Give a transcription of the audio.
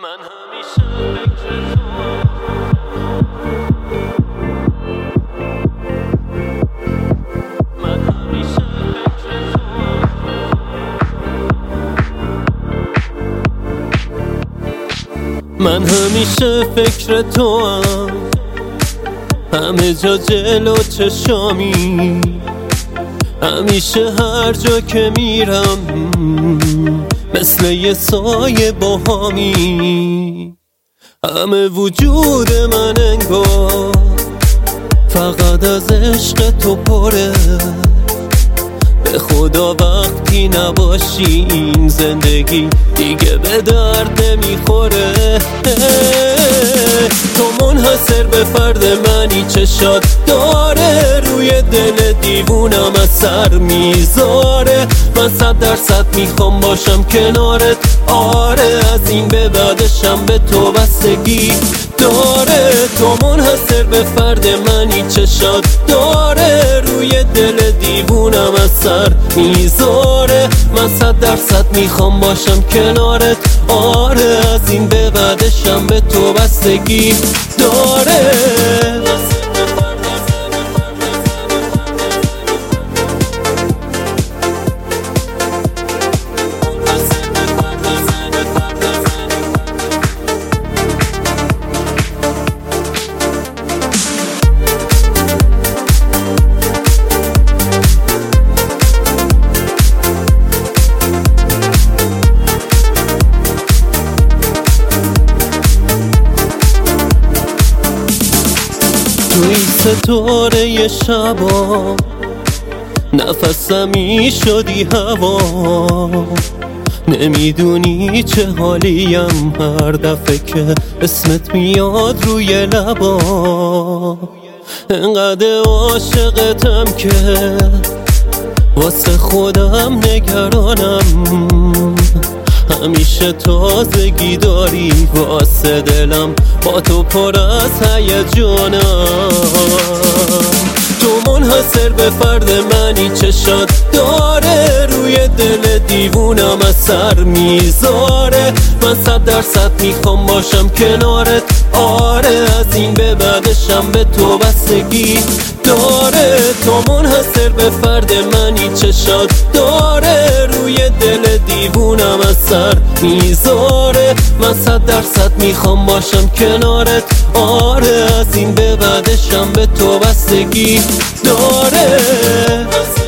من همیشه فکر تو من همیشه فکر توام، همه جا جلو چشامی، همیشه هر جا که میرم مثل یه سایه باهامی. همه وجود من انگار فقط از عشق تو پره، به خدا وقتی نباشی این زندگی دیگه به درد نمیخوره. تو منحصر به فرد منی، چشات داره روی دل دیوونم اثر میذاره. من 100% میخوام باشم کنارت، آره از این به بعدشم به تو بستگی داره. تو منحصر به فرد منی، چشات داره روی دل دیوونم اثر میذاره. من 100% میخوام باشم کنارت، آره از این به بعدشم به تو بستگی داره. توی ستاره ی شبا نفسمی شدی هوا، نمیدونی چه حالیم هر دفعه که اسمت میاد روی لبا. انقدر عاشقتم که واسه خودم نگرانم، همیشه تازگی داری واسه دلم، با تو پر از هیجانم. تو منحصر به فرد منی، چشات داره روی دل دیوونم اثر میذاره. من 100% میخوام باشم کنارت، آره از این به بعدشم به تو بستگی داره. تو منحصر به فرد منی، چشات داره روی دل دیوونم اثر میذاره. من 100% میخوام باشم کنارت، آره از این به بعدشم به تو بستگی داره.